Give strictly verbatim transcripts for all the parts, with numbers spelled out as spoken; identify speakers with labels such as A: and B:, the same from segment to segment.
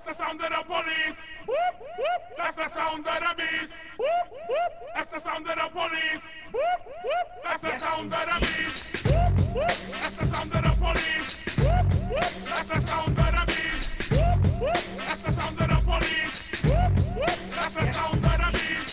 A: the sound of the police. Whoop, whoop. That's the sound of the beast. Whoop, whoop. That's the sound of the police. Whoop, whoop. That's the sound of the beast. Whoop, whoop. That's the sound of the police. Whoop, whoop. That's the sound of the beast. Whoop, whoop. That's the sound of the police. Whoop, whoop. That's the sound of the beast.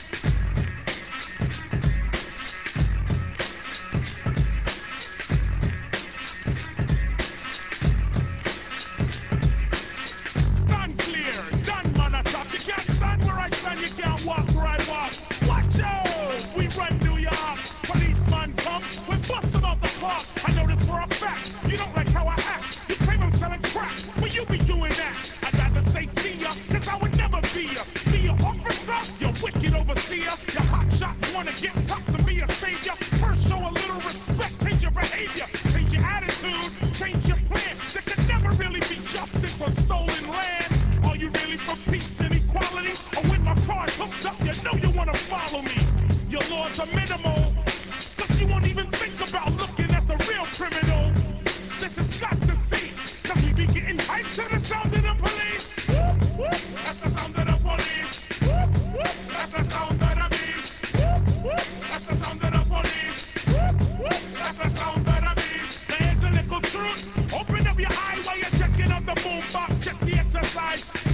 A: Stand clear, done man attack. You can't stand where I stand, you can't walk where I walk. Watch out, we run New York. Policeman come, we bust them off the park. I know this for a fact, you don't like how I act. You claim I'm selling crack, but you be doing that. I'd rather say see ya, cause I would never be ya. Be ya officer, you wicked overseer. You hot shot, wanna get props and be a savior. First show a little respect, change your behavior. Change your attitude, change your plan. There could never really be justice on stolen land. Are you really for peace and equality? Or when my car's hooked up, you know you wanna follow me. Your laws are minimal, cause you won't even think about looking at the real criminal. This has got to cease, cause we be getting hyped to the sound of the police. Whoop, whoop. That's the sound of the police. Whoop, whoop. That's the sound of the beast. Whoop, whoop. That's the sound of the police. Whoop, whoop. That's the sound of the beast. There's a little truth. Open up your eye while you're checking out the boom box. Check the exercise.